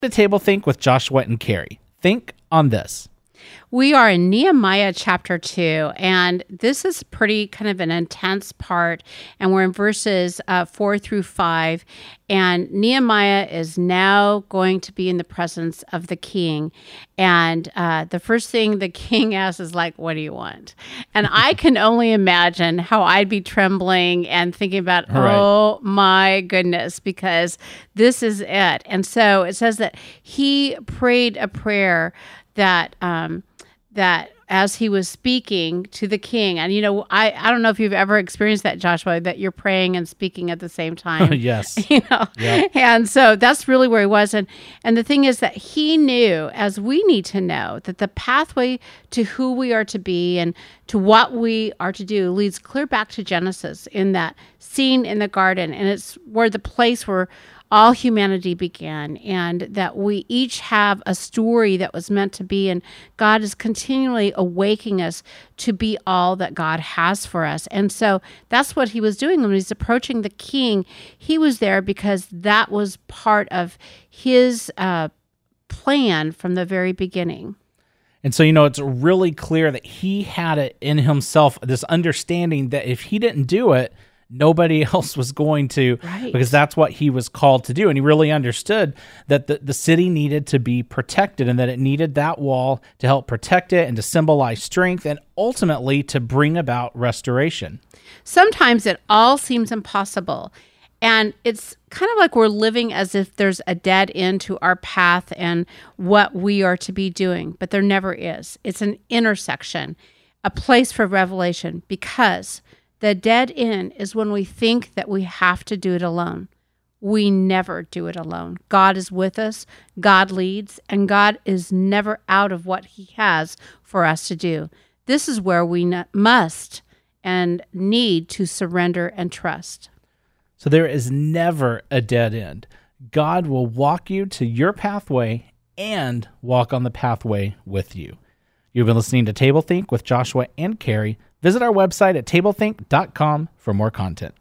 The Table Think with Joshua and Carrie. Think on this. We are in Nehemiah chapter 2, and this is pretty kind of an intense part, and we're in verses 4 through 5, and Nehemiah is now going to be in the presence of the king, and the first thing the king asks is like, what do you want? And I can only imagine how I'd be trembling and thinking about, oh my goodness, because this is it. And so it says that he prayed a prayer that as he was speaking to the king, and I don't know if you've ever experienced that, Joshua, that you're praying and speaking at the same time. Yes. Yep. And so that's really where he was. And the thing is that he knew, as we need to know, that the pathway to who we are to be and to what we are to do leads clear back to Genesis, in that scene in the garden. And it's where the place where all humanity began, and that we each have a story that was meant to be, and God is continually awakening us to be all that God has for us. And so that's what he was doing when he's approaching the king. He was there because that was part of his plan from the very beginning. And so, it's really clear that he had it in himself, this understanding that if he didn't do it, nobody else was going to, because that's what he was called to do. And he really understood that the city needed to be protected, and that it needed that wall to help protect it and to symbolize strength and ultimately to bring about restoration. Sometimes it all seems impossible. And it's kind of like we're living as if there's a dead end to our path and what we are to be doing, but there never is. It's an intersection, a place for revelation, because the dead end is when we think that we have to do it alone. We never do it alone. God is with us, God leads, and God is never out of what he has for us to do. This is where we must and need to surrender and trust. So there is never a dead end. God will walk you to your pathway and walk on the pathway with you. You've been listening to Table Think with Joshua and Carrie. Visit our website at tablethink.com for more content.